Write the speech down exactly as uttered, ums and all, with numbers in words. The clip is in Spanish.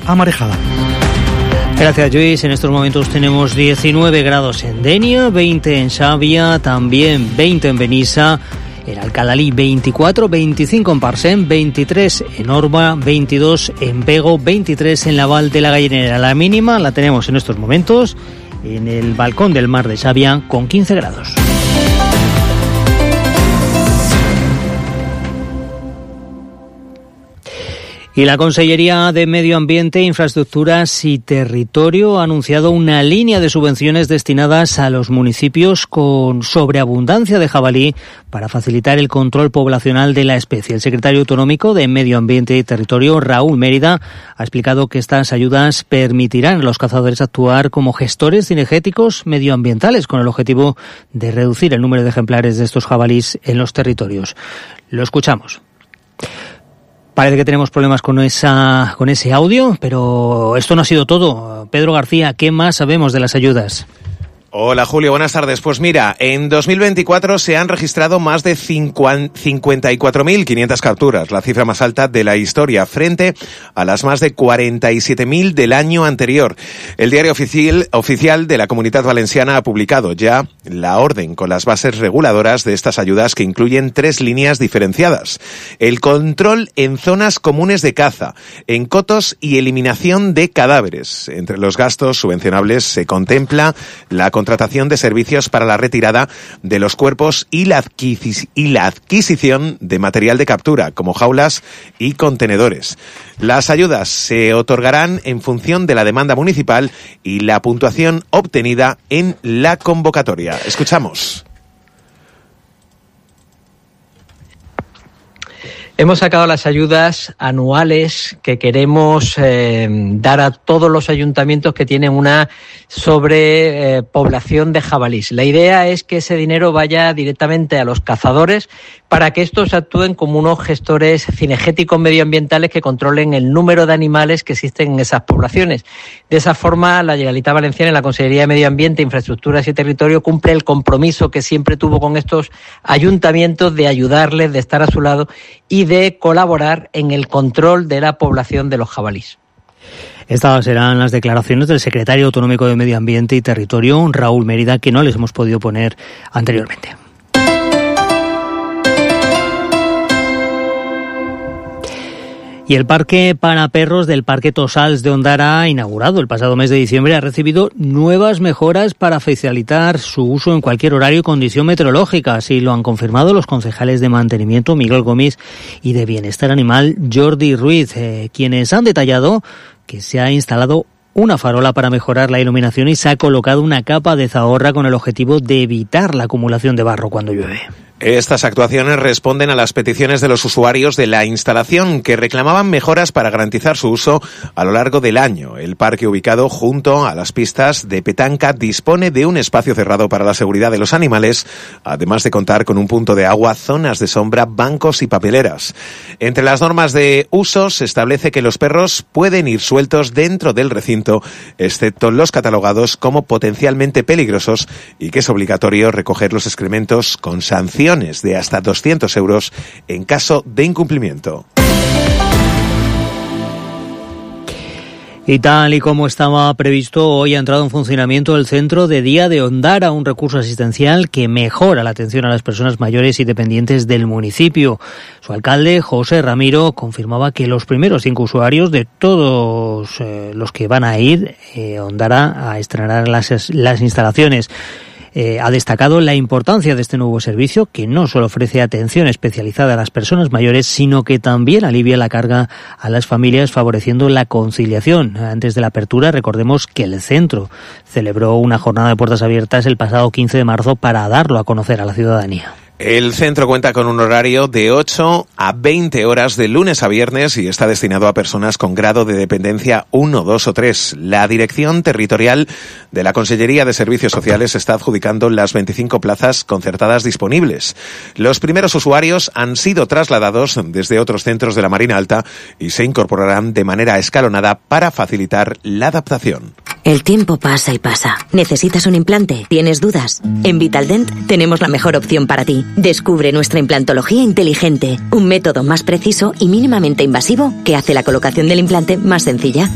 a marejada. Gracias, Luis. En estos momentos tenemos diecinueve grados en Denia, veinte en Xàbia, también veinte en Benissa, en Alcalalí veinticuatro, veinticinco en Parcent, veintitrés en Orba, veintidós en Pego, veintitrés en la Val de la Gallinera. La mínima la tenemos en estos momentos en el balcón del Mar de Xàbia con quince grados. Y la Consellería de Medio Ambiente, Infraestructuras y Territorio ha anunciado una línea de subvenciones destinadas a los municipios con sobreabundancia de jabalí para facilitar el control poblacional de la especie. El secretario autonómico de Medio Ambiente y Territorio, Raúl Mérida, ha explicado que estas ayudas permitirán a los cazadores actuar como gestores cinegéticos medioambientales con el objetivo de reducir el número de ejemplares de estos jabalíes en los territorios. Lo escuchamos. Parece que tenemos problemas con esa, con ese audio, pero esto no ha sido todo. Pedro García, ¿qué más sabemos de las ayudas? Hola Julio, buenas tardes. Pues mira, en dos mil veinticuatro se han registrado más de cincuenta y cuatro mil quinientas capturas, la cifra más alta de la historia, frente a las más de cuarenta y siete mil del año anterior. El diario oficial, oficial de la Comunitat Valenciana ha publicado ya la orden con las bases reguladoras de estas ayudas, que incluyen tres líneas diferenciadas: el control en zonas comunes de caza, en cotos y eliminación de cadáveres. Entre los gastos subvencionables se contempla la contratación de servicios para la retirada de los cuerpos y la, adquis- y la adquisición de material de captura, como jaulas y contenedores. Las ayudas se otorgarán en función de la demanda municipal y la puntuación obtenida en la convocatoria. Escuchamos. Hemos sacado las ayudas anuales que queremos eh, dar a todos los ayuntamientos que tienen una sobrepoblación eh, de jabalís. La idea es que ese dinero vaya directamente a los cazadores para que estos actúen como unos gestores cinegéticos medioambientales que controlen el número de animales que existen en esas poblaciones. De esa forma, la Generalitat Valenciana, en la Consellería de Medio Ambiente, Infraestructuras y Territorio, cumple el compromiso que siempre tuvo con estos ayuntamientos de ayudarles, de estar a su lado y de colaborar en el control de la población de los jabalíes. Estas serán las declaraciones del secretario autonómico de Medio Ambiente y Territorio, Raúl Mérida, que no les hemos podido poner anteriormente. Y el parque para perros del Parque Tossals de Ondara, inaugurado el pasado mes de diciembre, ha recibido nuevas mejoras para facilitar su uso en cualquier horario y condición meteorológica. Así lo han confirmado los concejales de Mantenimiento, Miguel Gómez, y de Bienestar Animal, Jordi Ruiz, eh, quienes han detallado que se ha instalado una farola para mejorar la iluminación y se ha colocado una capa de zahorra con el objetivo de evitar la acumulación de barro cuando llueve. Estas actuaciones responden a las peticiones de los usuarios de la instalación, que reclamaban mejoras para garantizar su uso a lo largo del año. El parque, ubicado junto a las pistas de petanca, dispone de un espacio cerrado para la seguridad de los animales, además de contar con un punto de agua, zonas de sombra, bancos y papeleras. Entre las normas de uso se establece que los perros pueden ir sueltos dentro del recinto, excepto los catalogados como potencialmente peligrosos, y que es obligatorio recoger los excrementos con sanción de hasta doscientos euros en caso de incumplimiento. Y tal y como estaba previsto, hoy ha entrado en funcionamiento el Centro de Día de Ondara, un recurso asistencial que mejora la atención a las personas mayores y dependientes del municipio. Su alcalde, José Ramiro, confirmaba que los primeros cinco usuarios de todos eh, los que van a ir eh, Ondara a estrenar las, las instalaciones. Eh, ha destacado la importancia de este nuevo servicio, que no solo ofrece atención especializada a las personas mayores, sino que también alivia la carga a las familias, favoreciendo la conciliación. Antes de la apertura, recordemos que el centro celebró una jornada de puertas abiertas el pasado quince de marzo para darlo a conocer a la ciudadanía. El centro cuenta con un horario de ocho a veinte horas de lunes a viernes y está destinado a personas con grado de dependencia uno, dos o tres. La Dirección Territorial de la Consellería de Servicios Sociales está adjudicando las veinticinco plazas concertadas disponibles. Los primeros usuarios han sido trasladados desde otros centros de la Marina Alta y se incorporarán de manera escalonada para facilitar la adaptación. El tiempo pasa y pasa. ¿Necesitas un implante? ¿Tienes dudas? En Vitaldent tenemos la mejor opción para ti. Descubre nuestra implantología inteligente, un método más preciso y mínimamente invasivo que hace la colocación del implante más sencilla.